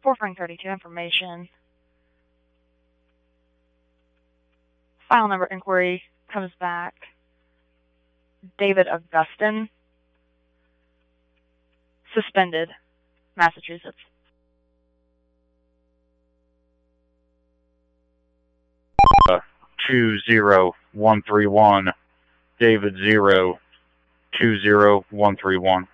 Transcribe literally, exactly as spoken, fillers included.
four Frank thirty-two information. File number inquiry comes back. David Augustin, suspended, Massachusetts. Uh, two zero one three one, David zero two zero one three one.